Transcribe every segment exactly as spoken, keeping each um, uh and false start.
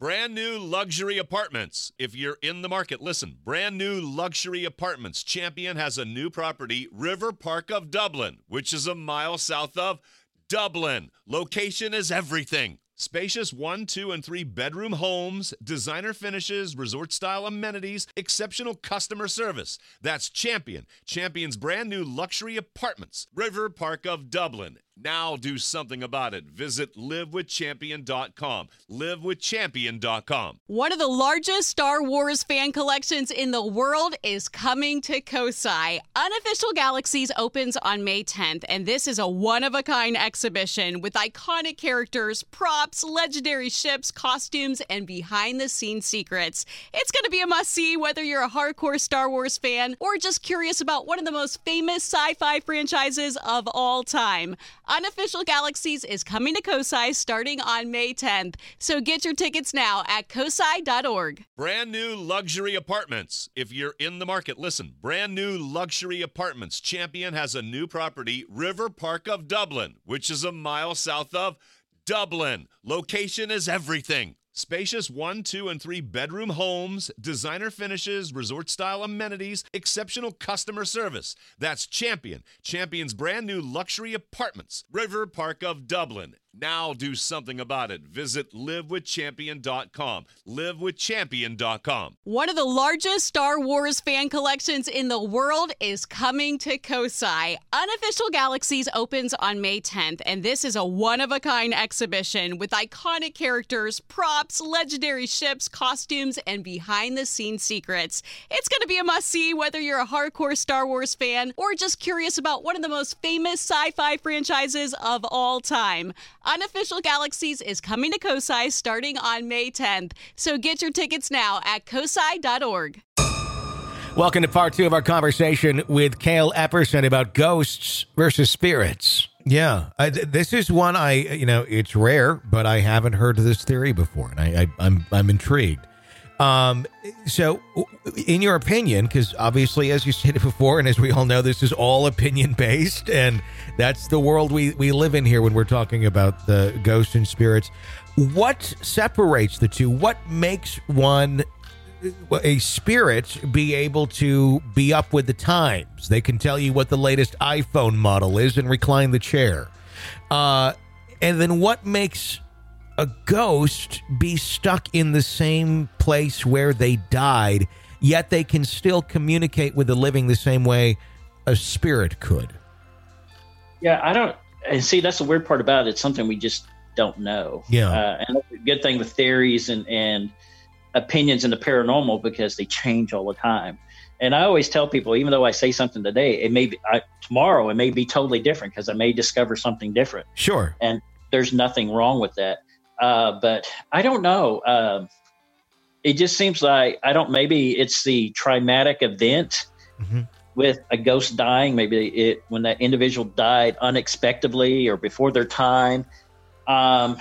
Brand new luxury apartments. If you're in the market, listen. Brand new luxury apartments. Champion has a new property, River Park of Dublin, which is a mile south of Dublin. Location is everything. Spacious one, two, and three bedroom homes, designer finishes, resort-style amenities, exceptional customer service. That's Champion. Champion's brand new luxury apartments. River Park of Dublin. Now do something about it. Visit live with champion dot com. live with champion dot com. One of the largest Star Wars fan collections in the world is coming to Kosai. Unofficial Galaxies opens on May tenth, and this is a one-of-a-kind exhibition with iconic characters, props, legendary ships, costumes, and behind-the-scenes secrets. It's going to be a must-see whether you're a hardcore Star Wars fan or just curious about one of the most famous sci-fi franchises of all time. Unofficial Galaxies is coming to Kosai starting on May tenth, so get your tickets now at kosai dot org. Brand new luxury apartments. If you're in the market, listen. Brand new luxury apartments. Champion has a new property, River Park of Dublin, which is a mile south of Dublin. Location is everything. Spacious one, two, and three bedroom homes, designer finishes, resort-style amenities, exceptional customer service. That's Champion. Champion's brand new luxury apartments. River Park of Dublin. Now do something about it. Visit live with champion dot com. live with champion dot com. One of the largest Star Wars fan collections in the world is coming to Kosai. Unofficial Galaxies opens on May tenth, and this is a one-of-a-kind exhibition with iconic characters, props, legendary ships, costumes, and behind-the-scenes secrets. It's going to be a must-see whether you're a hardcore Star Wars fan or just curious about one of the most famous sci-fi franchises of all time. Unofficial Galaxies is coming to Kosai starting on May tenth, so get your tickets now at kosai dot org. Welcome to part two of our conversation with Cale Epperson about ghosts versus spirits. Yeah, I, this is one I, you know, it's rare, but I haven't heard of this theory before, and I, I, I'm I'm intrigued. Um, so, in your opinion, because obviously, as you stated before, and as we all know, this is all opinion-based, and that's the world we, we live in here when we're talking about the ghosts and spirits. What separates the two? What makes one, a spirit, be able to be up with the times? They can tell you what the latest iPhone model is and recline the chair. Uh, and then what makes a ghost be stuck in the same place where they died, yet they can still communicate with the living the same way a spirit could? Yeah, I don't. And see, that's the weird part about it. It's something we just don't know. Yeah. Uh, and that's a good thing with theories and, and opinions in the paranormal, because they change all the time. And I always tell people, even though I say something today, it may be I, tomorrow, it may be totally different because I may discover something different. Sure. And there's nothing wrong with that. Uh, but I don't know. Uh, it just seems like, I don't, maybe it's the traumatic event mm-hmm. with a ghost dying. Maybe it, when that individual died unexpectedly or before their time. Um,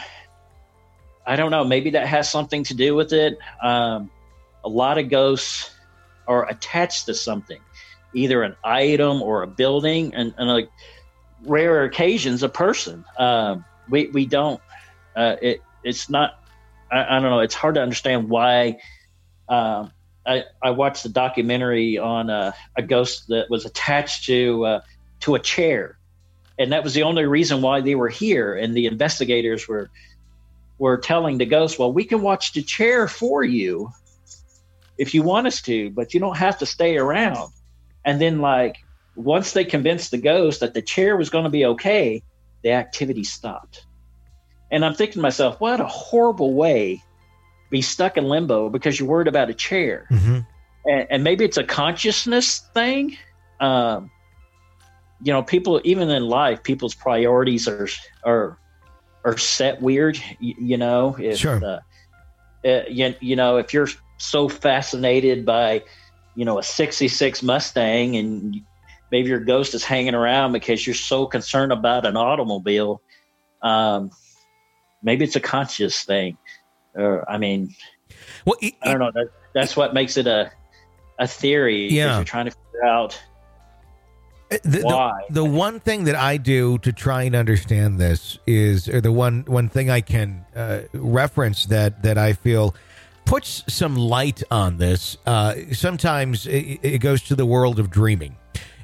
I don't know. Maybe that has something to do with it. Um, a lot of ghosts are attached to something, either an item or a building, and, and like rare occasions, a person. Um, we, we don't, Uh, it it's not. I, I don't know. It's hard to understand why. Uh, I I watched the documentary on uh, a ghost that was attached to uh, to a chair, and that was the only reason why they were here. And the investigators were were telling the ghost, "Well, we can watch the chair for you if you want us to, but you don't have to stay around." And then, like, once they convinced the ghost that the chair was going to be okay, the activity stopped. And I'm thinking to myself, what a horrible way to be stuck in limbo because you're worried about a chair. Mm-hmm. And, and maybe it's a consciousness thing. Um, you know, people, even in life, people's priorities are are are set weird. You, you know, if, sure. Uh, uh, you, you know, if you're so fascinated by, you know, a sixty-six Mustang, and maybe your ghost is hanging around because you're so concerned about an automobile. Um, Maybe it's a conscious thing. Or, I mean, well, it, I don't know. That, that's what makes it a a theory. Yeah. You're trying to figure out. The, why. The, the one thing that I do to try and understand this is, or the one one thing I can uh, reference that that I feel puts some light on this. Uh, sometimes it, it goes to the world of dreaming,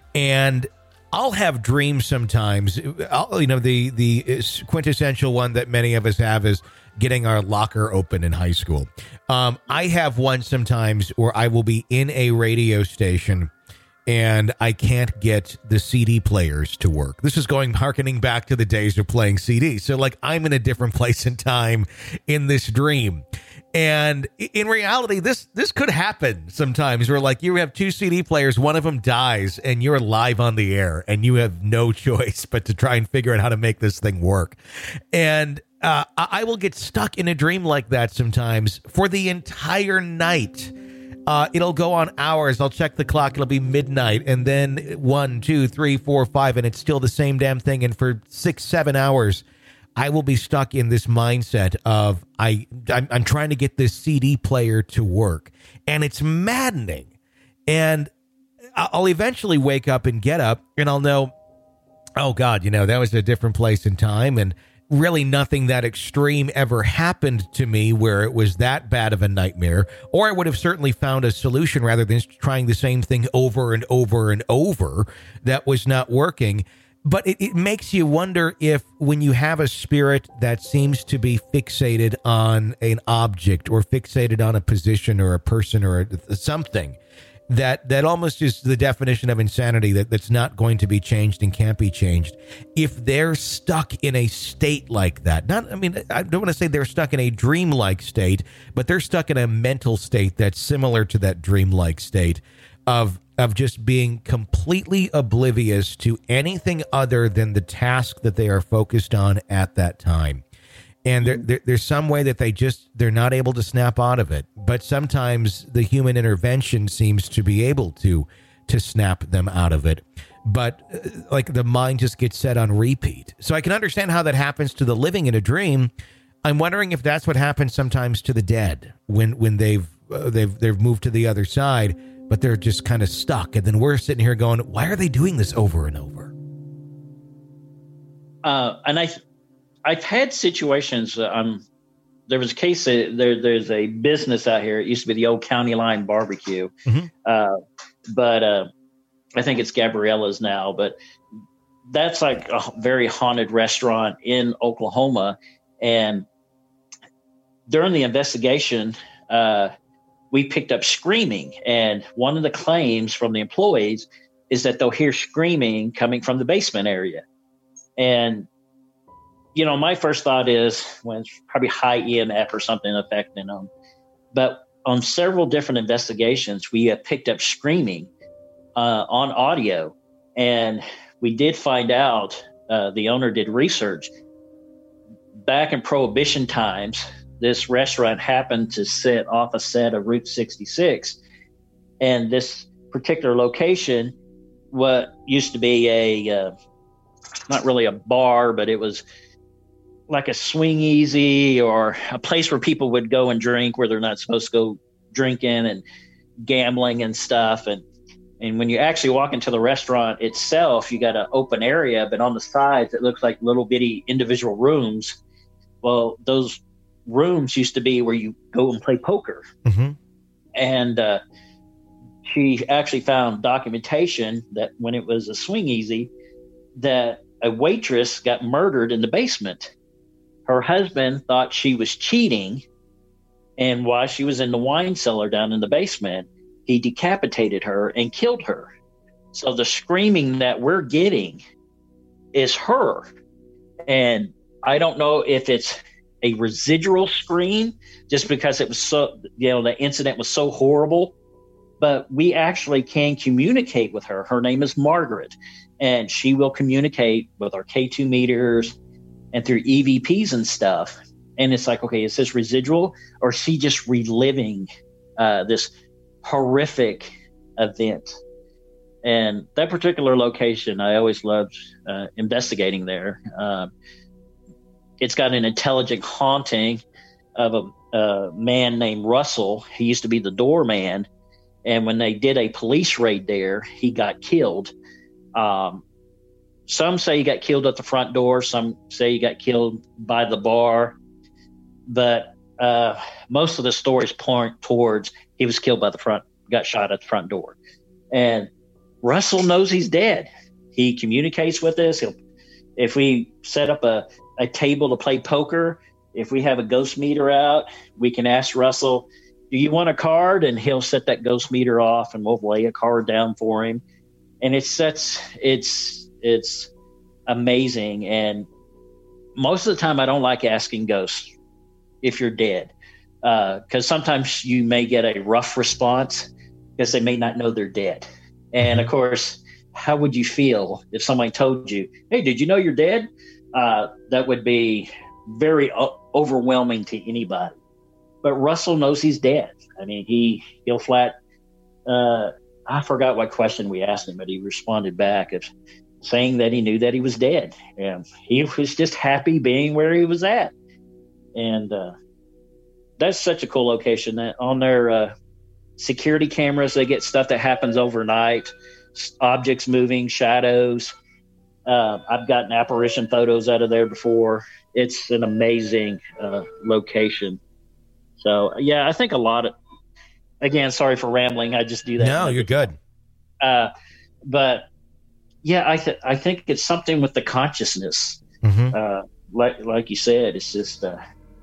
and I'll have dreams sometimes. I'll, you know, the the quintessential one that many of us have is getting our locker open in high school. Um, I have one sometimes where I will be in a radio station and I can't get the C D players to work. This is going harkening back to the days of playing C Ds. So like I'm in a different place in time in this dream. And in reality, this this could happen sometimes where like you have two C D players, one of them dies and you're live on the air and you have no choice but to try and figure out how to make this thing work. And uh, I will get stuck in a dream like that sometimes for the entire night. Uh, it'll go on hours. I'll check the clock. It'll be midnight and then one, two, three, four, five, and it's still the same damn thing. And for six, seven hours, I will be stuck in this mindset of I, I'm, I'm trying to get this C D player to work, and it's maddening. And I'll eventually wake up and get up, and I'll know, oh God, you know, that was a different place in time, and really nothing that extreme ever happened to me where it was that bad of a nightmare, or I would have certainly found a solution rather than trying the same thing over and over and over that was not working. But it, it makes you wonder if when you have a spirit that seems to be fixated on an object or fixated on a position or a person or a, something, that that almost is the definition of insanity, that, that's not going to be changed and can't be changed. If they're stuck in a state like that, not, I mean, I don't want to say they're stuck in a dreamlike state, but they're stuck in a mental state that's similar to that dreamlike state of of just being completely oblivious to anything other than the task that they are focused on at that time. And there, there, there's some way that they just, they're not able to snap out of it. But sometimes the human intervention seems to be able to, to snap them out of it. But uh, like the mind just gets set on repeat. So I can understand how that happens to the living in a dream. I'm wondering if that's what happens sometimes to the dead when, when they've, uh, they've, they've moved to the other side, but they're just kind of stuck. And then we're sitting here going, why are they doing this over and over? Uh, and I, I've had situations. Uh, um, there was a case. Uh, there, there's a business out here. It used to be the old County Line Barbecue, mm-hmm. uh, but uh, I think it's Gabriella's now. But that's like a very haunted restaurant in Oklahoma. And during the investigation, uh, we picked up screaming. And one of the claims from the employees is that they'll hear screaming coming from the basement area. And, you know, my first thought is, well, it's probably high E M F or something affecting them. But on several different investigations, we have picked up screaming uh, on audio. And we did find out, uh, the owner did research. Back in Prohibition times, this restaurant happened to sit off a set of Route sixty-six. And this particular location, what used to be a, uh, not really a bar, but it was like a swing easy or a place where people would go and drink where they're not supposed to go drinking and gambling and stuff. And, and when you actually walk into the restaurant itself, you got an open area, but on the sides, it looks like little bitty individual rooms. Well, those rooms used to be where you go and play poker. Mm-hmm. And uh, she actually found documentation that when it was a swing easy, that a waitress got murdered in the basement. Her husband thought she was cheating, and while she was in the wine cellar down in the basement, he decapitated her and killed her. So the screaming that we're getting is her. And I don't know if it's a residual scream just because it was so, you know, the incident was so horrible, but we actually can communicate with her. Her name is Margaret, and she will communicate with our K two meters and through E V Ps and stuff. And it's like, okay, is this residual, or is she just reliving uh, this horrific event? And that particular location, I always loved uh, investigating there. Uh, it's got an intelligent haunting of a, a man named Russell. He used to be the doorman. And when they did a police raid there, he got killed. Um, some say he got killed at the front door. Some say he got killed by the bar. But uh, most of the stories point towards he was killed by the front, got shot at the front door. And Russell knows he's dead. He communicates with us. He'll, if we set up a, a table to play poker, if we have a ghost meter out, we can ask Russell, do you want a card? And he'll set that ghost meter off and we'll lay a card down for him. And it sets, it's, it's amazing. And most of the time I don't like asking ghosts if you're dead. Uh, cause sometimes you may get a rough response because they may not know they're dead. And of course, how would you feel if somebody told you, hey, did you know you're dead? Uh, that would be very o- overwhelming to anybody. But Russell knows he's dead. I mean, he, he'll flat, uh, I forgot what question we asked him, but he responded back of saying that he knew that he was dead. And he was just happy being where he was at. And uh, that's such a cool location that on their uh, security cameras, they get stuff that happens overnight, objects moving, shadows. Uh, I've gotten apparition photos out of there before. It's an amazing uh, location. So, yeah, I think a lot of, again, sorry for rambling. I just do that. No, you're good. Uh, but, yeah, I, th- I think it's something with the consciousness. Mm-hmm. Uh, like, like you said, it's just, uh,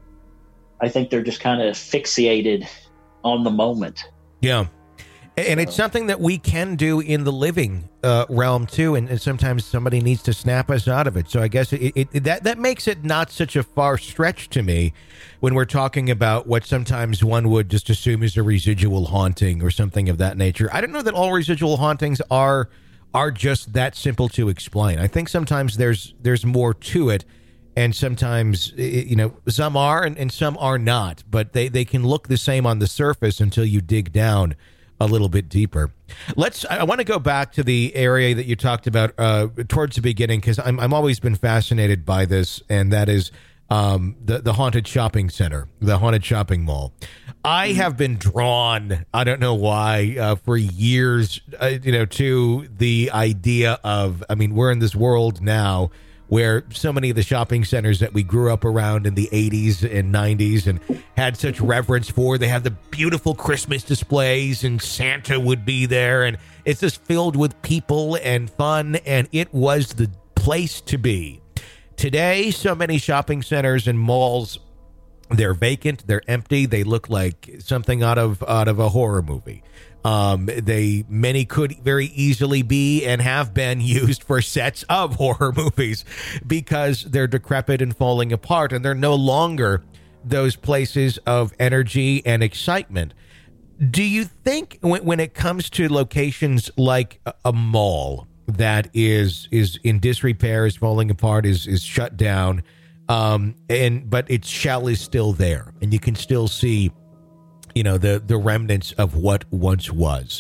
I think they're just kind of fixated on the moment. Yeah. And it's something that we can do in the living uh, realm, too. And, and sometimes somebody needs to snap us out of it. So I guess it, it, that, that makes it not such a far stretch to me when we're talking about what sometimes one would just assume is a residual haunting or something of that nature. I don't know that all residual hauntings are are just that simple to explain. I think sometimes there's there's more to it. And sometimes, you know, some are and, and some are not. But they, they can look the same on the surface until you dig down a little bit deeper. Let's. I want to go back to the area that you talked about uh, towards the beginning, because I'm I'm always been fascinated by this, and that is um, the the haunted shopping center, the haunted shopping mall. I have been drawn, I don't know why, uh, for years, uh, you know, to the idea of. I mean, we're in this world now where so many of the shopping centers that we grew up around in the eighties and nineties and had such reverence for, they have the beautiful Christmas displays and Santa would be there, and it's just filled with people and fun, and it was the place to be. Today, so many shopping centers and malls, they're vacant, they're empty, they look like something out of out of a horror movie. Um, they many could very easily be and have been used for sets of horror movies because they're decrepit and falling apart, and they're no longer those places of energy and excitement. Do you think when, when it comes to locations like a, a mall that is is in disrepair, is falling apart, is is shut down, um, and but its shell is still there, and you can still see, you know, the, the remnants of what once was.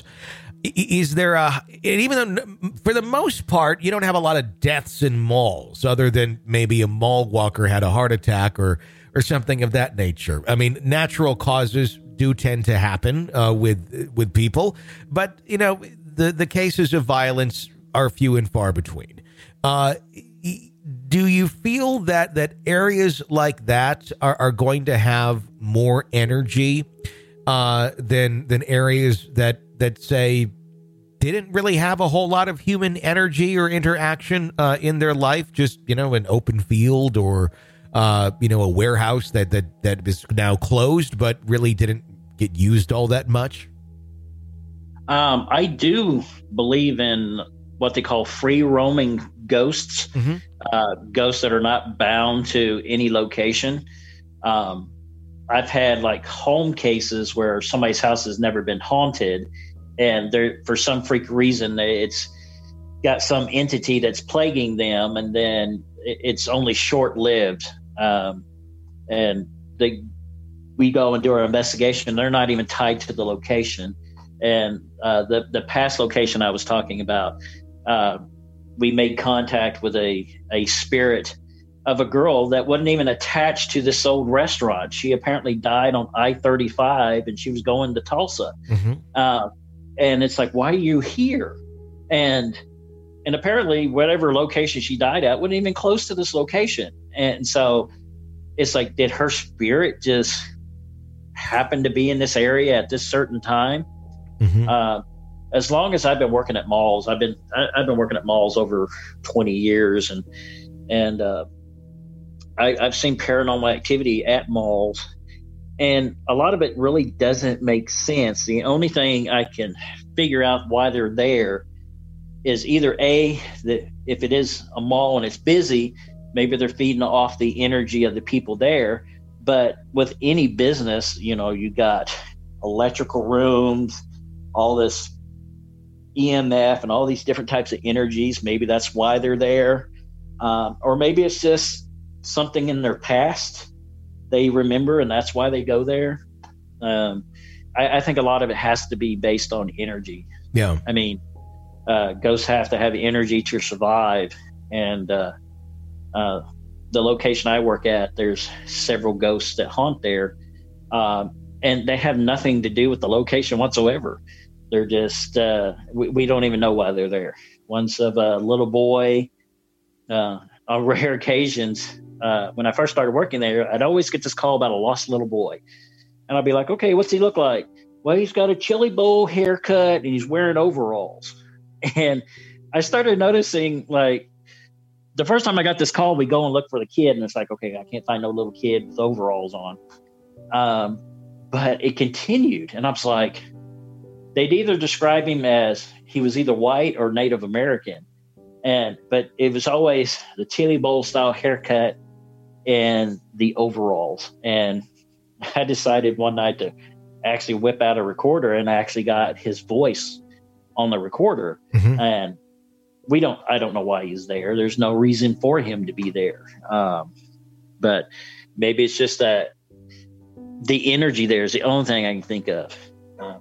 Is there a, and even though for the most part, you don't have a lot of deaths in malls other than maybe a mall walker had a heart attack or, or something of that nature. I mean, natural causes do tend to happen uh, with, with people, but you know, the, the cases of violence are few and far between. Uh, do you feel that, that areas like that are, are going to have more energy Uh, than than areas that that say didn't really have a whole lot of human energy or interaction uh, in their life? Just, you know, an open field or uh, you know, a warehouse that that that is now closed but really didn't get used all that much. Um, I do believe in what they call free roaming ghosts, mm-hmm. uh, ghosts that are not bound to any location. Um, I've had like home cases where somebody's house has never been haunted, and they're, for some freak reason, it's got some entity that's plaguing them, and then it's only short lived. Um, and they, we go and do our investigation. They're not even tied to the location. And uh, the the past location I was talking about, uh, we made contact with a a spirit of a girl that wasn't even attached to this old restaurant. She apparently died on I thirty-five, and she was going to Tulsa. Mm-hmm. Uh, and it's like, why are you here? And and apparently whatever location she died at wasn't even close to this location. And so it's like, did her spirit just happen to be in this area at this certain time? Mm-hmm. Uh, as long as I've been working at malls, I've been I, I've been working at malls over twenty years, and and uh, I, I've seen paranormal activity at malls, and a lot of it really doesn't make sense. The only thing I can figure out why they're there is either A, that if it is a mall and it's busy, maybe they're feeding off the energy of the people there. But with any business, you know, you got electrical rooms, all this E M F and all these different types of energies. Maybe that's why they're there. Um, or maybe it's just something in their past they remember, and that's why they go there. Um, I, I think a lot of it has to be based on energy. Yeah. I mean, uh, ghosts have to have energy to survive. And uh, uh, the location I work at, there's several ghosts that haunt there. Um, and they have nothing to do with the location whatsoever. They're just, uh, we, we don't even know why they're there. One's of a little boy. Uh, on rare occasions, uh, when I first started working there, I'd always get this call about a lost little boy. And I'd be like, okay, what's he look like? Well, he's got a chili bowl haircut and he's wearing overalls. And I started noticing, like, the first time I got this call, we go and look for the kid, and it's like, okay, I can't find no little kid with overalls on. Um, but it continued, and I was like, they'd either describe him as he was either white or Native American. And, but it was always the chili bowl style haircut and the overalls. And I decided one night to actually whip out a recorder, and I actually got his voice on the recorder. Mm-hmm. And we don't, I don't know why he's there. There's no reason for him to be there. Um, but maybe it's just that the energy there is the only thing I can think of. Um,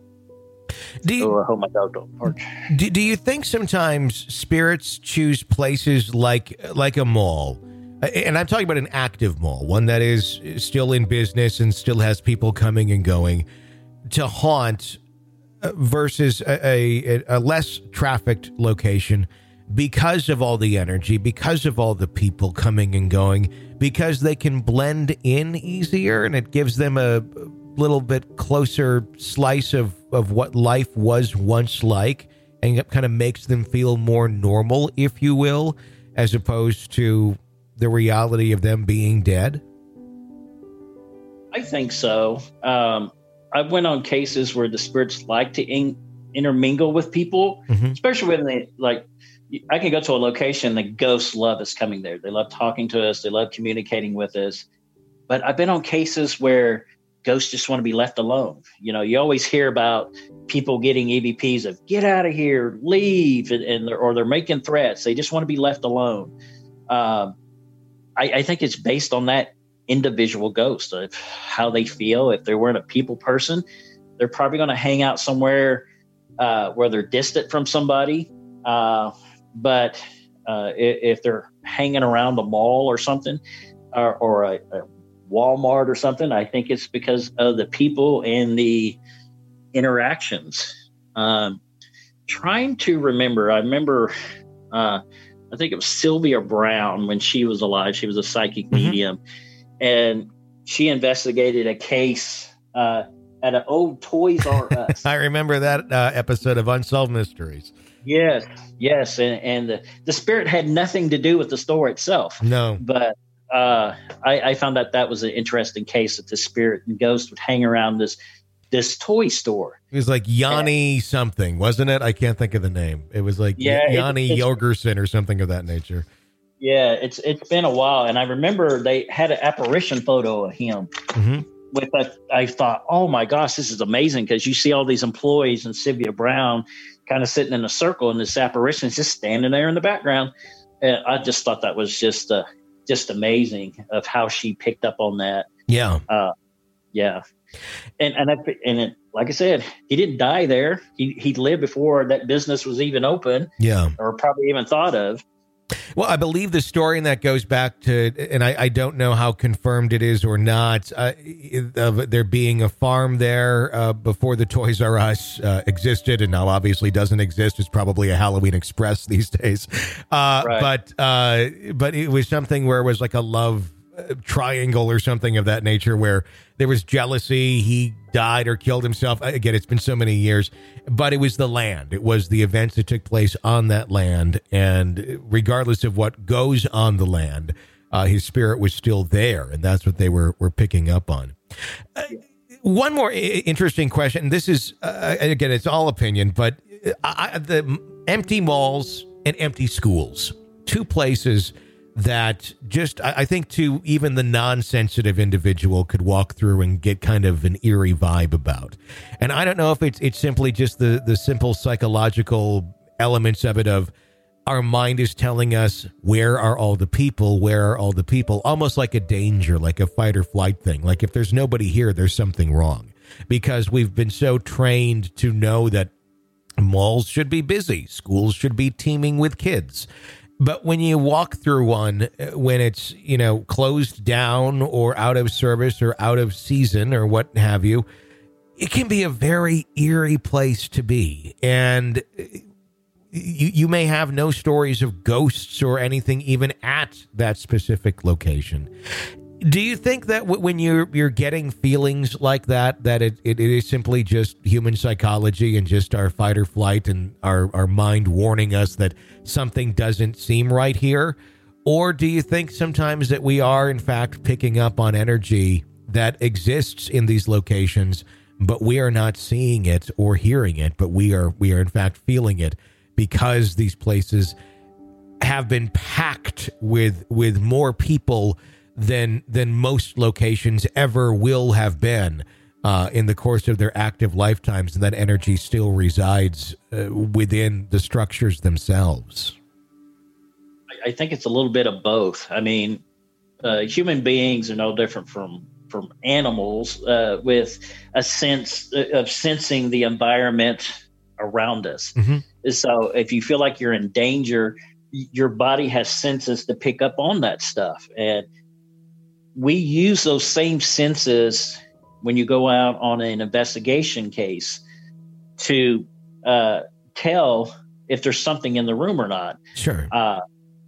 Do you, oh, I hope my dog don't bark. do, do you think sometimes spirits choose places like like a mall? And I'm talking about an active mall, one that is still in business and still has people coming and going, to haunt versus a, a, a less trafficked location because of all the energy, because of all the people coming and going, because they can blend in easier and it gives them a little bit closer slice of, of what life was once like, and it kind of makes them feel more normal, if you will, as opposed to the reality of them being dead? I think so. Um, I went on cases where the spirits like to in, intermingle with people, Mm-hmm. especially when they, like, I can go to a location, the ghosts love us coming there. They love talking to us. They love communicating with us. But I've been on cases where ghosts just want to be left alone. You know, you always hear about people getting E V Ps of get out of here, leave, and, and they're, or they're making threats. They just want to be left alone. Um, I, I think it's based on that individual ghost of how they feel. If they weren't a people person, they're probably going to hang out somewhere uh, where they're distant from somebody. Uh, but uh, if, if they're hanging around a mall or something, or, or a, a Walmart or something, I think it's because of the people and the interactions. Um, trying to remember, I remember, uh, I think it was Sylvia Brown when she was alive. She was a psychic Mm-hmm. medium, and she investigated a case uh, at an old Toys R Us. I remember that uh, episode of Unsolved Mysteries. Yes, yes, and, and the, the spirit had nothing to do with the store itself. No. But uh, I, I found that that was an interesting case, that the spirit and ghost would hang around this this toy store. It was like Yanni something, wasn't it? I can't think of the name. It was like Yeah, it- Yanni it's- Yogerson or something of that nature. Yeah, it's it's been a while, and I remember they had an apparition photo of him. Mm-hmm. With that, I thought, oh my gosh, this is amazing, because you see all these employees and Sylvia Brown kind of sitting in a circle, and this apparition is just standing there in the background. And I just thought that was just uh, just amazing of how she picked up on that. Yeah. Uh, yeah, and and I, and it, like I said, he didn't die there. He he lived before that business was even open, Yeah. or probably even thought of. Well, I believe the story, and that goes back to, and I, I don't know how confirmed it is or not, uh, of there being a farm there uh, before the Toys R Us uh, existed, and now obviously doesn't exist. It's probably a Halloween Express these days. Uh, right. But uh, but it was something where it was like a love triangle or something of that nature, where there was jealousy. He died or killed himself. Again, it's been so many years, but it was the land. It was the events that took place on that land. And regardless of what goes on the land, uh, his spirit was still there. And that's what they were, were picking up on. Uh, one more interesting question. This is, uh, again, it's all opinion, but I, the empty malls and empty schools, two places that just, I think, to even the non-sensitive individual could walk through and get kind of an eerie vibe about. And I don't know if it's it's simply just the, the simple psychological elements of it, of our mind is telling us, where are all the people? Where are all the people? Almost like a danger, like a fight or flight thing. Like if there's nobody here, there's something wrong. Because we've been so trained to know that malls should be busy. Schools should be teeming with kids. But when you walk through one, when it's, you know, closed down or out of service or out of season or what have you, it can be a very eerie place to be. And you, you may have no stories of ghosts or anything even at that specific location. Do you think that w- when you're you're getting feelings like that, that it, it, it is simply just human psychology and just our fight or flight and our, our mind warning us that something doesn't seem right here? Or do you think sometimes that we are, in fact, picking up on energy that exists in these locations, but we are not seeing it or hearing it, but we are we are, in fact, feeling it because these places have been packed with with more people than than most locations ever will have been uh, in the course of their active lifetimes, and that energy still resides uh, within the structures themselves? I think it's a little bit of both. I mean, uh, human beings are no different from from animals, uh, with a sense of sensing the environment around us. Mm-hmm. So if you feel like you're in danger, your body has senses to pick up on that stuff. And we use those same senses when you go out on an investigation case to uh, tell if there's something in the room or not. Sure. Uh,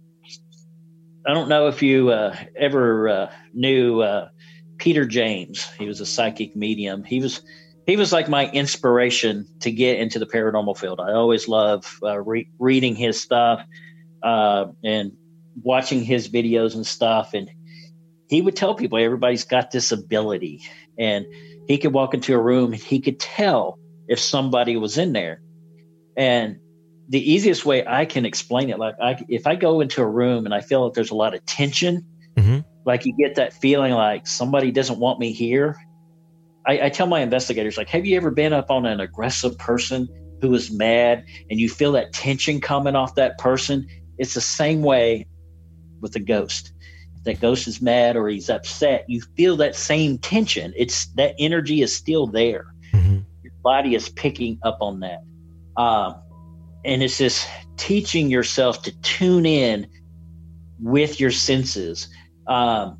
I don't know if you uh, ever uh, knew uh, Peter James. He was a psychic medium. He was he was like my inspiration to get into the paranormal field. I always love uh, re- reading his stuff uh, and watching his videos and stuff. And he would tell people everybody's got this ability, and he could walk into a room and he could tell if somebody was in there. And the easiest way I can explain it, like I, if I go into a room and I feel like there's a lot of tension, mm-hmm. like you get that feeling like somebody doesn't want me here. I, I tell my investigators, like, have you ever been up on an aggressive person who is mad and you feel that tension coming off that person? It's the same way with a ghost. That ghost is mad or he's upset, you feel that same tension. It's that energy is still there. Mm-hmm. Your body is picking up on that. Um, and it's just teaching yourself to tune in with your senses. Um,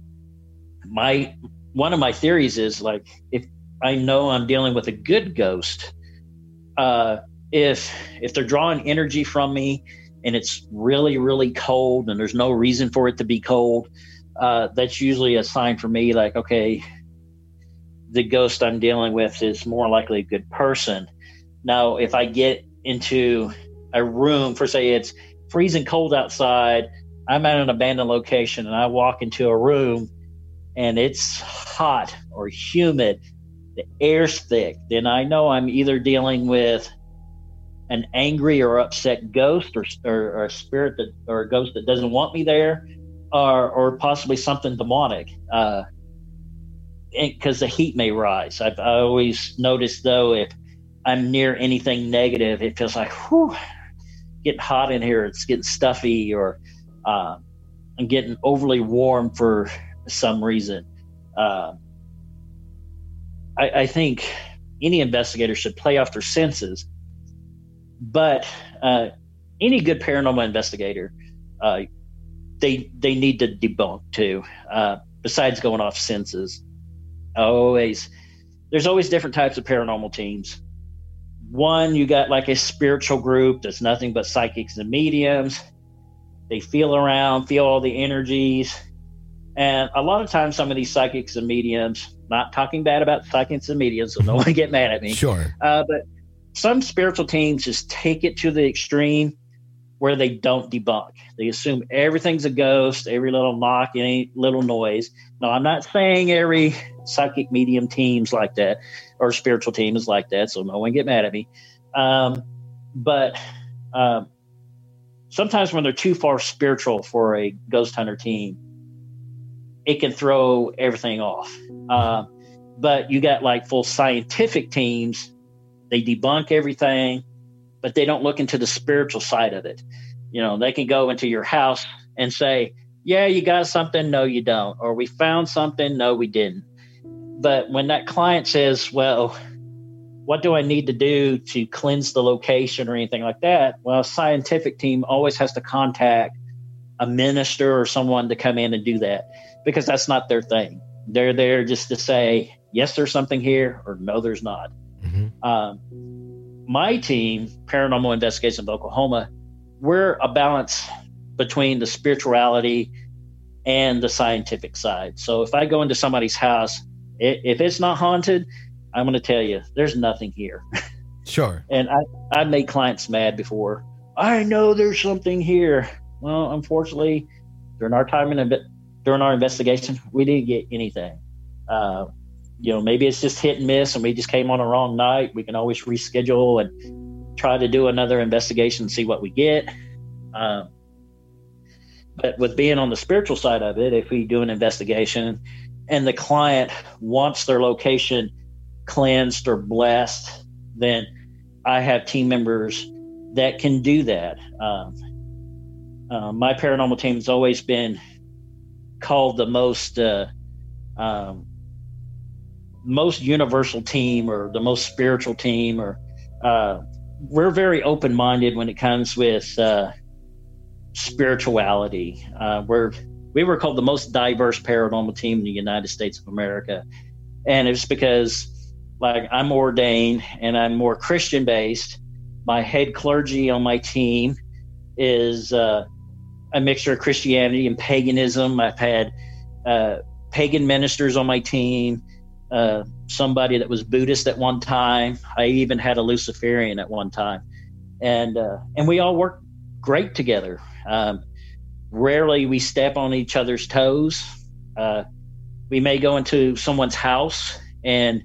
my, one of my theories is, like, if I know I'm dealing with a good ghost, uh, if, if they're drawing energy from me and it's really, really cold and there's no reason for it to be cold, Uh, that's usually a sign for me, like, okay, the ghost I'm dealing with is more likely a good person. Now, if I get into a room, for say it's freezing cold outside, I'm at an abandoned location and I walk into a room and it's hot or humid, the air's thick, then I know I'm either dealing with an angry or upset ghost, or, or, or a spirit that, or a ghost that doesn't want me there, or or possibly something demonic, uh, because the heat may rise. I've I always noticed, though, if I'm near anything negative, it feels like, whew, getting hot in here. It's getting stuffy, or uh, I'm getting overly warm for some reason. Uh, I, I think any investigator should play off their senses, but uh, any good paranormal investigator, uh, they they need to debunk too. Uh, besides going off senses, always there's always different types of paranormal teams. One, you got like a spiritual group that's nothing but psychics and mediums. They feel around, feel all the energies. And a lot of times some of these psychics and mediums, not talking bad about psychics and mediums, so no one get mad at me. Sure. Uh, but some spiritual teams just take it to the extreme where they don't debunk. They assume everything's a ghost, every little knock, any little noise. No, I'm not saying every psychic medium team's like that or spiritual team is like that, so no one get mad at me. Um, but um, sometimes when they're too far spiritual for a ghost hunter team, it can throw everything off. Uh, but you got like full scientific teams, they debunk everything, but they don't look into the spiritual side of it. You know, they can go into your house and say, yeah, you got something. No, you don't. Or we found something. No, we didn't. But when that client says, well, what do I need to do to cleanse the location or anything like that? Well, a scientific team always has to contact a minister or someone to come in and do that, because that's not their thing. They're there just to say, yes, there's something here, or no, there's not. Mm-hmm. Um, my team, Paranormal Investigations of Oklahoma, we're a balance between the spirituality and the scientific side. So if I go into somebody's house, it, if it's not haunted, I'm going to tell you, there's nothing here. Sure. And I, I made clients mad before. I know there's something here. Well, unfortunately, during our time in during our investigation, we didn't get anything. Uh, you know, maybe it's just hit and miss, and we just came on a wrong night. We can always reschedule and try to do another investigation and see what we get. Um, but with being on the spiritual side of it, if we do an investigation and the client wants their location cleansed or blessed, then I have team members that can do that. Um, uh, my paranormal team has always been called the most uh, um, most universal team, or the most spiritual team, or uh, we're very open-minded when it comes with uh, spirituality. Uh, we're we were called the most diverse paranormal team in the United States of America, and it's because, like, I'm ordained and I'm more Christian based. My head clergy on my team is uh, a mixture of Christianity and paganism. I've had uh, pagan ministers on my team, uh, somebody that was Buddhist at one time. I even had a Luciferian at one time, and uh, and we all work great together. Um, rarely we step on each other's toes. Uh, we may go into someone's house, and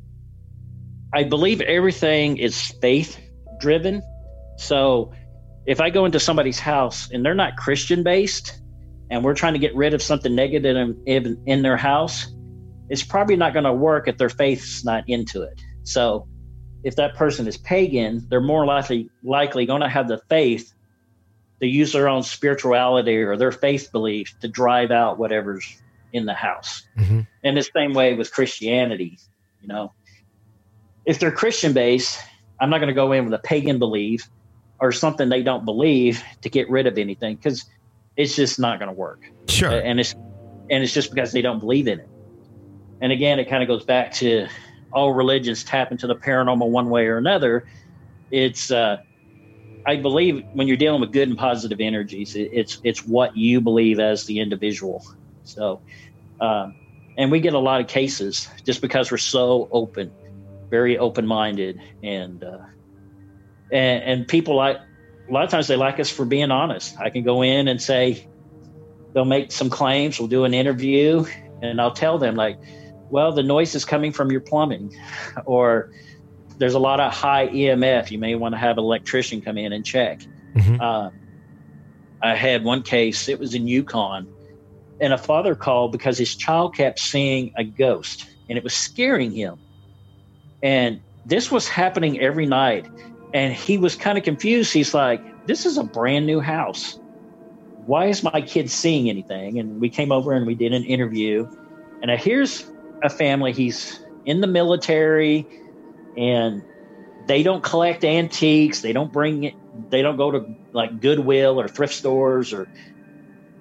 I believe everything is faith driven. So if I go into somebody's house and they're not Christian based, and we're trying to get rid of something negative in, in, in their house, it's probably not going to work if their faith's not into it. So if that person is pagan, they're more likely likely going to have the faith to use their own spirituality or their faith belief to drive out whatever's in the house. Mm-hmm. And the same way with Christianity, you know, if they're Christian based, I'm not going to go in with a pagan belief or something they don't believe to get rid of anything, because it's just not going to work. Sure. And it's and it's just because they don't believe in it. And again, it kind of goes back to all religions tap into the paranormal one way or another. It's uh, I believe when you're dealing with good and positive energies, it, it's it's what you believe as the individual. So, um, and we get a lot of cases just because we're so open. Very open-minded, and, uh, and and people like a lot of times they like us for being honest. I can go in and say, they'll make some claims. We'll do an interview, and I'll tell them, like, well, the noise is coming from your plumbing, or there's a lot of high E M F. You may want to have an electrician come in and check. Mm-hmm. Uh, I had one case. It was in Yukon, and a father called because his child kept seeing a ghost, and it was scaring him. And this was happening every night. And he was kind of confused. He's like, this is a brand new house. Why is my kid seeing anything? And we came over and we did an interview. And here's a family. He's in the military, and they don't collect antiques. They don't bring it. They don't go to like Goodwill or thrift stores, or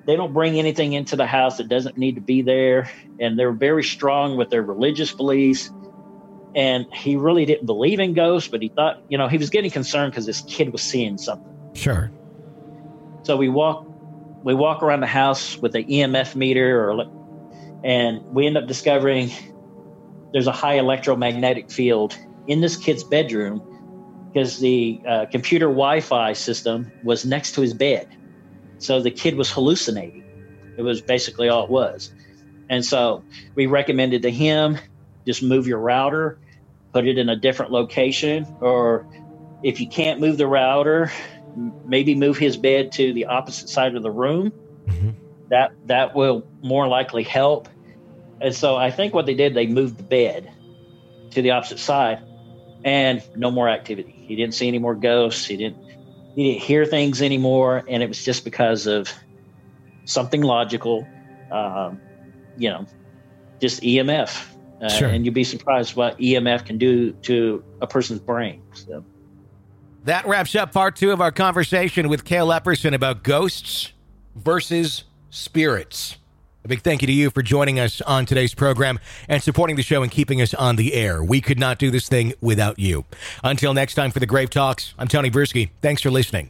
they don't bring anything into the house that doesn't need to be there. And they're very strong with their religious beliefs. And he really didn't believe in ghosts, but he thought, you know, he was getting concerned because this kid was seeing something. Sure. So we walk, we walk around the house with an E M F meter, or, and we end up discovering there's a high electromagnetic field in this kid's bedroom because the uh, computer Wi-Fi system was next to his bed. So the kid was hallucinating. It was basically all it was. And so we recommended to him, just move your router, put it in a different location, or if you can't move the router, maybe move his bed to the opposite side of the room. Mm-hmm. That that will more likely help. And so I think what they did, they moved the bed to the opposite side, and no more activity. He didn't see any more ghosts. He didn't he didn't hear things anymore, and it was just because of something logical, um, you know, just E M F. Uh, sure. And you'd be surprised what E M F can do to a person's brain. So. That wraps up part two of our conversation with Cale Epperson about ghosts versus spirits. A big thank you to you for joining us on today's program and supporting the show and keeping us on the air. We could not do this thing without you. Until next time for the Grave Talks, I'm Tony Bruski. Thanks for listening.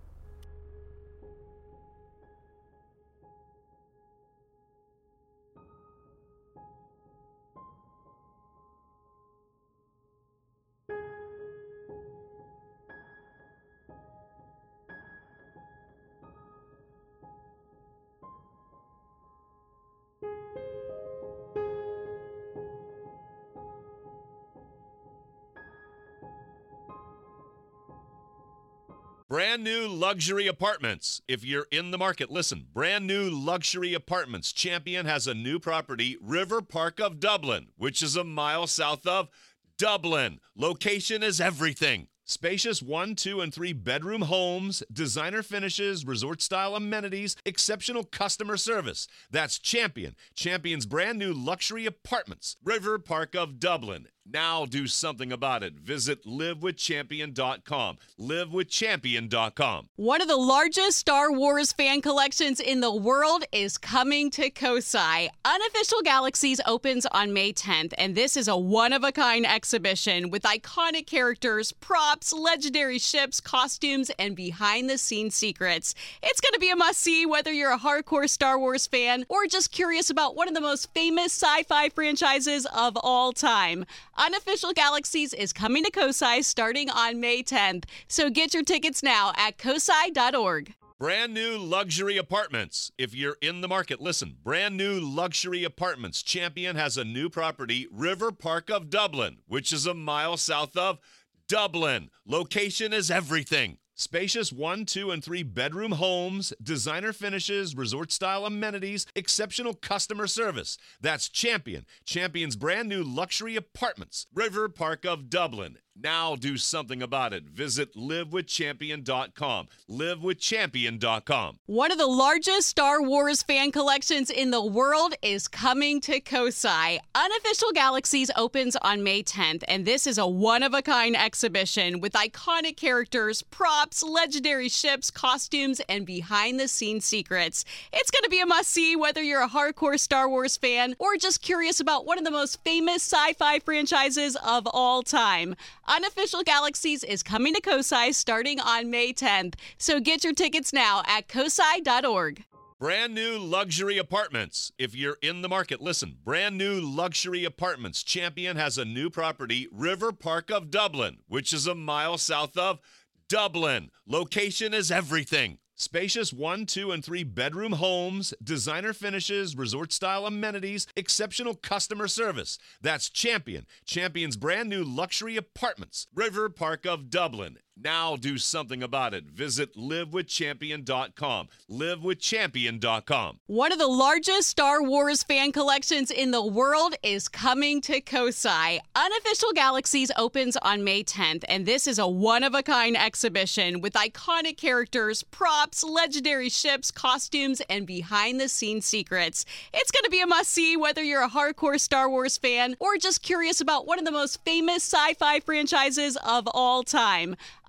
Brand new luxury apartments. If you're in the market, listen. Brand new luxury apartments. Champion has a new property, River Park of Dublin, which is a mile south of Dublin. Location is everything. Spacious one, two, and three bedroom homes, designer finishes, resort-style amenities, exceptional customer service. That's Champion. Champion's brand new luxury apartments, River Park of Dublin. Now do something about it. Visit live with champion dot com. live with champion dot com. One of the largest Star Wars fan collections in the world is coming to Kosai. Unofficial Galaxies opens on May tenth, and this is a one-of-a-kind exhibition with iconic characters, props, legendary ships, costumes, and behind-the-scenes secrets. It's going to be a must-see whether you're a hardcore Star Wars fan or just curious about one of the most famous sci-fi franchises of all time. Unofficial Galaxies is coming to Kosai starting on May tenth, so get your tickets now at kosai dot org. Brand new luxury apartments. If you're in the market, listen. Brand new luxury apartments. Champion has a new property, River Park of Dublin, which is a mile south of Dublin. Location is everything. Spacious one, two, and three bedroom homes, designer finishes, resort-style amenities, exceptional customer service. That's Champion. Champion's brand new luxury apartments, River Park of Dublin. Now do something about it. Visit live with champion dot com. live with champion dot com. One of the largest Star Wars fan collections in the world is coming to Kosai. Unofficial Galaxies opens on May tenth, and this is a one-of-a-kind exhibition with iconic characters, props, legendary ships, costumes, and behind-the-scenes secrets. It's going to be a must-see whether you're a hardcore Star Wars fan or just curious about one of the most famous sci-fi franchises of all time. Unofficial Galaxies is coming to Kosai starting on May tenth, so get your tickets now at kosai dot org. Brand new luxury apartments. If you're in the market, listen. Brand new luxury apartments. Champion has a new property, River Park of Dublin, which is a mile south of Dublin. Location is everything. Spacious one, two, and three bedroom homes, designer finishes, resort-style amenities, exceptional customer service. That's Champion. Champion's brand new luxury apartments, River Park of Dublin. Now do something about it. Visit live with champion dot com. live with champion dot com. One of the largest Star Wars fan collections in the world is coming to Kosai. Unofficial Galaxies opens on May tenth, and this is a one-of-a-kind exhibition with iconic characters, props, legendary ships, costumes, and behind-the-scenes secrets. It's going to be a must-see whether you're a hardcore Star Wars fan or just curious about one of the most famous sci-fi franchises of all time.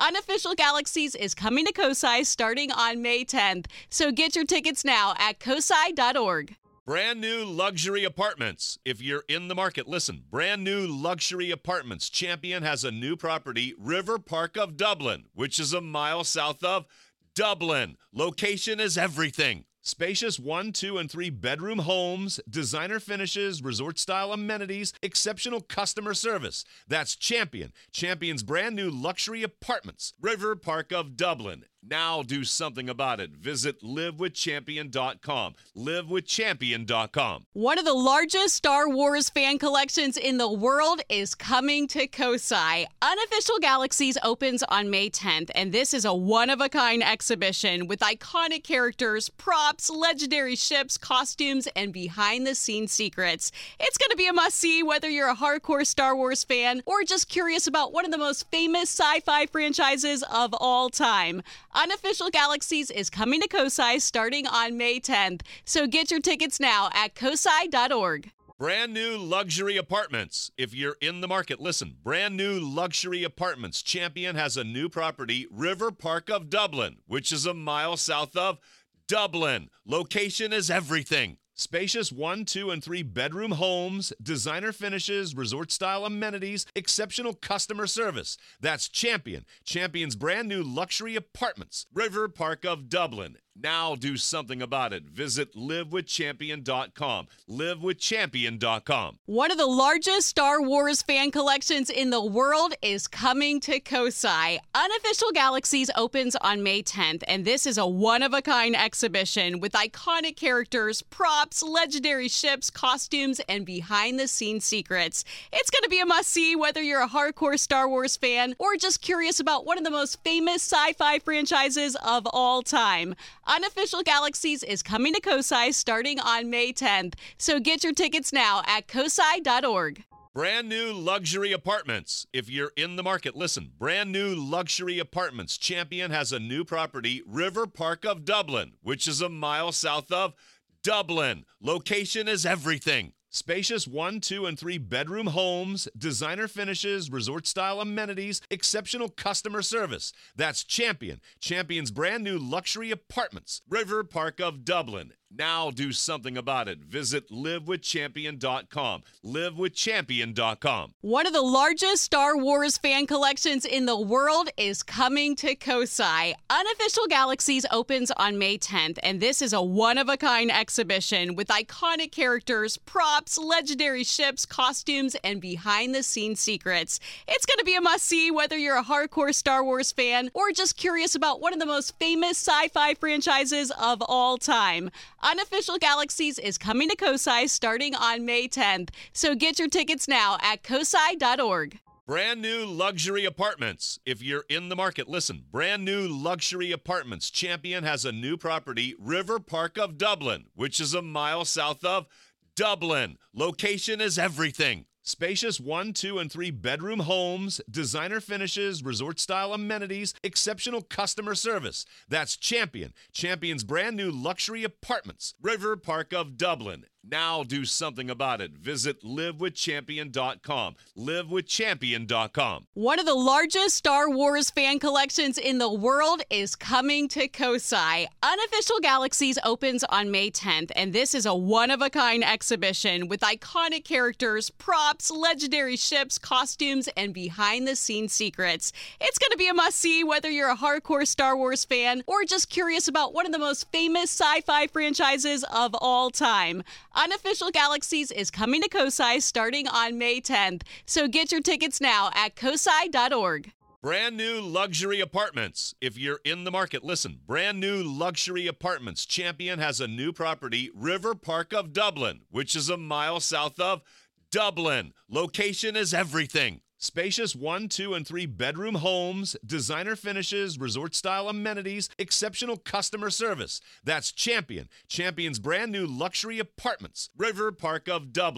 Unofficial Galaxies is coming to COSI starting on May tenth, so get your tickets now at cosi dot org. Brand new luxury apartments. If you're in the market, listen. Brand new luxury apartments. Champion has a new property, River Park of Dublin, which is a mile south of Dublin. Location is everything. Spacious one, two, and three bedroom homes, designer finishes, resort-style amenities, exceptional customer service. That's Champion. Champion's brand new luxury apartments, River Park of Dublin. Now do something about it. Visit live with champion dot com. live with champion dot com. One of the largest Star Wars fan collections in the world is coming to COSI. Unofficial Galaxies opens on May tenth, and this is a one-of-a-kind exhibition with iconic characters, props, legendary ships, costumes, and behind-the-scenes secrets. It's going to be a must-see whether you're a hardcore Star Wars fan or just curious about one of the most famous sci-fi franchises of all time. Unofficial Galaxies is coming to COSI starting on May tenth, so get your tickets now at cosi dot org. Brand new luxury apartments. If you're in the market, listen. Brand new luxury apartments. Champion has a new property, River Park of Dublin, which is a mile south of Dublin. Location is everything. Spacious one, two, and three bedroom homes, designer finishes, resort-style amenities, exceptional customer service. That's Champion. Champion's brand new luxury apartments, River Park of Dublin. Now do something about it. Visit live with champion dot com. live with champion dot com. One of the largest Star Wars fan collections in the world is coming to COSI. Unofficial Galaxies opens on May tenth, and this is a one-of-a-kind exhibition with iconic characters, props, legendary ships, costumes, and behind-the-scenes secrets. It's going to be a must-see whether you're a hardcore Star Wars fan or just curious about one of the most famous sci-fi franchises of all time. Unofficial Galaxies is coming to COSI starting on May tenth, so get your tickets now at cosi dot org. Brand new luxury apartments. If you're in the market, listen. Brand new luxury apartments. Champion has a new property, River Park of Dublin, which is a mile south of Dublin. Location is everything. Spacious one, two, and three bedroom homes, designer finishes, resort-style amenities, exceptional customer service. That's Champion. Champion's brand new luxury apartments, River Park of Dublin. Now do something about it. Visit live with champion dot com. live with champion dot com. One of the largest Star Wars fan collections in the world is coming to COSI. Unofficial Galaxies opens on May tenth, and this is a one-of-a-kind exhibition with iconic characters, props, legendary ships, costumes, and behind-the-scenes secrets. It's going to be a must-see whether you're a hardcore Star Wars fan or just curious about one of the most famous sci-fi franchises of all time. Unofficial Galaxies is coming to COSI starting on May tenth, so get your tickets now at cosi dot org. Brand new luxury apartments. If you're in the market, listen. Brand new luxury apartments. Champion has a new property, River Park of Dublin, which is a mile south of Dublin. Location is everything. Spacious one, two, and three bedroom homes, designer finishes, resort-style amenities, exceptional customer service. That's Champion. Champion's brand new luxury apartments, River Park of Dublin. Now do something about it. Visit live with champion dot com. live with champion dot com. One of the largest Star Wars fan collections in the world is coming to COSI. Unofficial Galaxies opens on May tenth, and this is a one-of-a-kind exhibition with iconic characters, props, legendary ships, costumes, and behind-the-scenes secrets. It's going to be a must-see whether you're a hardcore Star Wars fan or just curious about one of the most famous sci-fi franchises of all time. Unofficial Galaxies is coming to COSI starting on May tenth, so get your tickets now at cosi dot org. Brand new luxury apartments. If you're in the market, listen. Brand new luxury apartments. Champion has a new property, River Park of Dublin, which is a mile south of Dublin. Location is everything. Spacious one, two, and three bedroom homes, designer finishes, resort-style amenities, exceptional customer service. That's Champion. Champion's brand new luxury apartments, River Park of Dublin.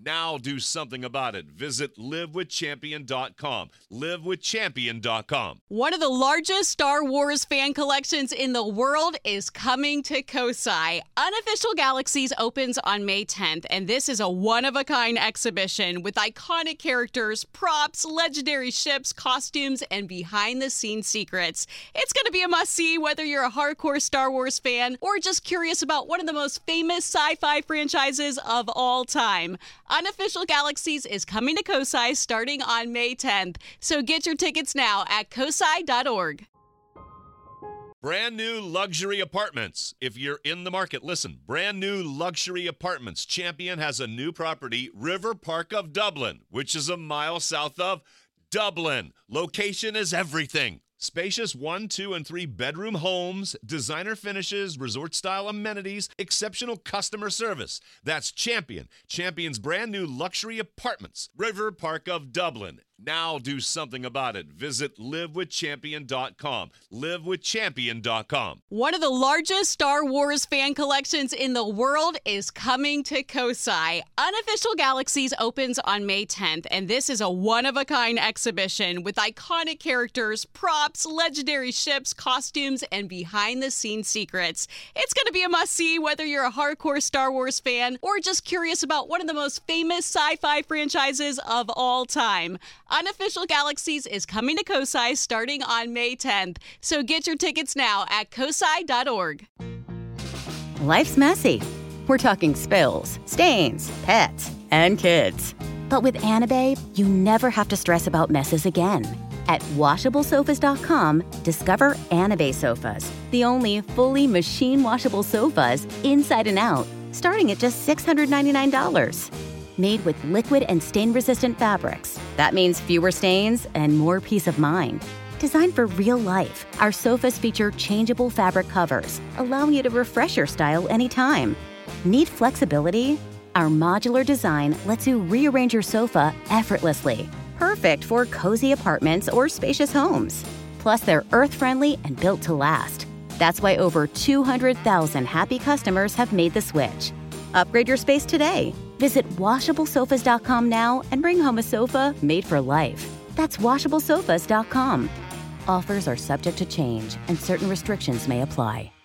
Now do something about it. Visit live with champion dot com. live with champion dot com. One of the largest Star Wars fan collections in the world is coming to Kosai. Unofficial Galaxies opens on May tenth, and this is a one-of-a-kind exhibition with iconic characters, props, legendary ships, costumes, and behind-the-scenes secrets. It's going to be a must-see whether you're a hardcore Star Wars fan or just curious about one of the most famous sci-fi franchises of all time. Unofficial Galaxies is coming to Kosai starting on May tenth, so get your tickets now at kosai dot org. Brand new luxury apartments. If you're in the market, listen. Brand new luxury apartments. Champion has a new property, River Park of Dublin, which is a mile south of Dublin. Location is everything. Spacious one, two, and three bedroom homes, designer finishes, resort-style amenities, exceptional customer service. That's Champion. Champion's brand new luxury apartments. River Park of Dublin. Now do something about it. Visit live with champion dot com. live with champion dot com. One of the largest Star Wars fan collections in the world is coming to Kosai. Unofficial Galaxies opens on May tenth, and this is a one-of-a-kind exhibition with iconic characters, props, legendary ships, costumes, and behind-the-scenes secrets. It's going to be a must-see whether you're a hardcore Star Wars fan or just curious about one of the most famous sci-fi franchises of all time. Unofficial Galaxies is coming to Kosai starting on May tenth, so get your tickets now at kosai dot org. Life's messy. We're talking spills, stains, pets, and kids. But with Anabae, you never have to stress about messes again. At washable sofas dot com, discover Anabae sofas, the only fully machine-washable sofas inside and out, starting at just six hundred ninety-nine dollars. Made with liquid and stain-resistant fabrics. That means fewer stains and more peace of mind. Designed for real life, our sofas feature changeable fabric covers, allowing you to refresh your style anytime. Need flexibility? Our modular design lets you rearrange your sofa effortlessly. Perfect for cozy apartments or spacious homes. Plus, they're earth-friendly and built to last. That's why over two hundred thousand happy customers have made the switch. Upgrade your space today. Visit washable sofas dot com now and bring home a sofa made for life. That's washable sofas dot com. Offers are subject to change and certain restrictions may apply.